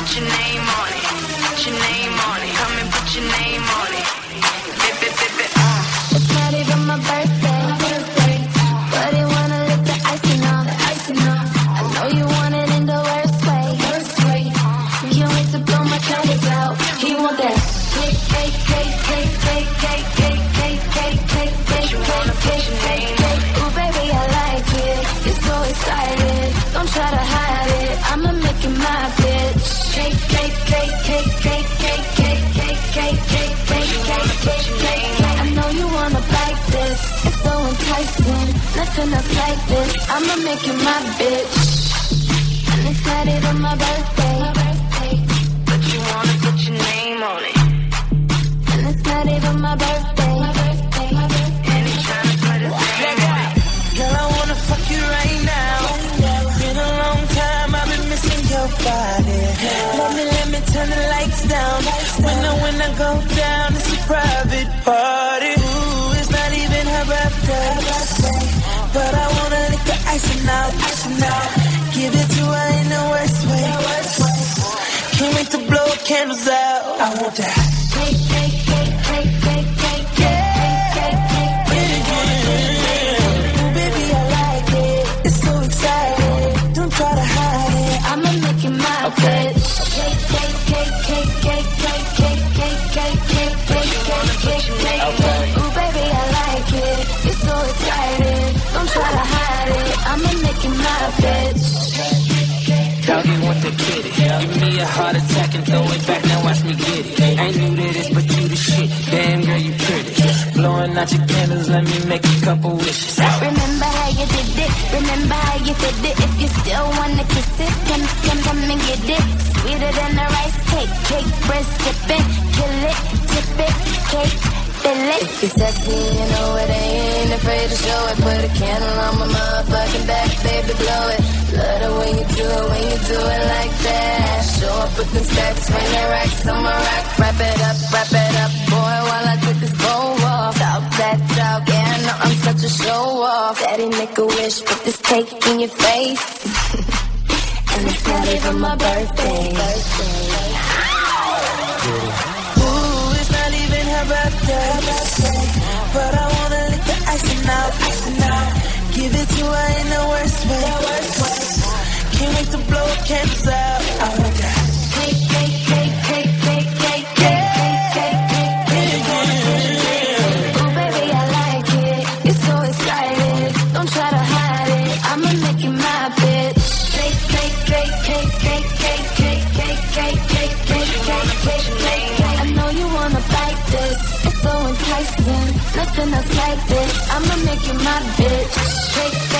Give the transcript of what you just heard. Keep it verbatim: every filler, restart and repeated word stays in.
put your name on it. Put your name on it. Come and put your name on it. Bip, bip, bip, bip, uh. It's not even my birthday, but he wanna lick the icing off. I know you want it in the worst way. Can't wait to blow my candles out. He want that cake, cake, cake, cake, cake, cake, cake, cake, cake, cake, cake, cake, cake, cake, cake. Ooh, baby, I like it. You're so excited. Don't try to hide it. I'ma make you my bitch. Cake, cake, cake, cake, cake, cake, cake, cake, cake, cake, cake, cake, cake, cake. I know you wanna bite this. It's so enticing. Nothing else like this. I'ma make you my bitch. And it's not even my birthday, But you wanna put your name on it. and it's not even my birthday. And he's tryna put his name on it. Girl, I wanna fuck you right now. Been a long time, I've been missing your body. Let me, let me turn the lights down. When I, when I go down, it's a private party. Ooh, it's not even her birthday. But I wanna lick the icing out, icing out. Give it to her in the worst way. Can't wait to blow candles out. I want that. Cake, cake, cake, cake, cake, cake, cake, cake, cake, cake, cake, cake. Ooh, baby, I like it. It's so exciting. Don't try to hide it. I'ma make you my bitch. Cake, cake, cake, cake, cake, cake, cake, cake, cake, cake, cake, cake, cake, cake. Ooh, baby, I like it. You're so excited. Don't try to hide it. I'ma make you my bitch. Doggy want the kitty. Give me a heart attack and throw it back, now watch me get it. Ain't new to this, but you the shit. Damn girl, you pretty. Blowing out your candles, let me make a couple wishes. Remember how you did it. Remember how you did it. If you still wanna kiss it, come, come, come and get it. Sweeter than a rice cake. Cake, bread, sippin'. Kill it, tip it, cake. If you're sexy, you know it, I ain't afraid to show it. Put a candle on my motherfucking back, baby, blow it. Love the way you do it, when you do it like that. Show up with them stacks, swing the racks on my rack. Wrap it up, wrap it up, boy, while I take this bow off. Talk that talk, yeah, I know I'm such a show off. Daddy, make a wish, put this cake in your face. And it's not even my birthday. Ooh, it's not even her birthday. But I wanna lick the icing out, icing out. Give it to her in the worst way. Can't wait to blow candles out. I want that. Cake, cake, cake, cake, cake, cake, cake, cake, cake, cake, cake, cake. Ooh, baby, I like it. You're so excited. Don't try to hide it. I'ma make you my bitch. Cake, cake, cake, cake, cake, cake, cake, cake, cake, cake, cake, cake, cake, cake. I know you wanna bite this. It's so enticing. Nothing else like this. I'ma make you my bitch. Cake,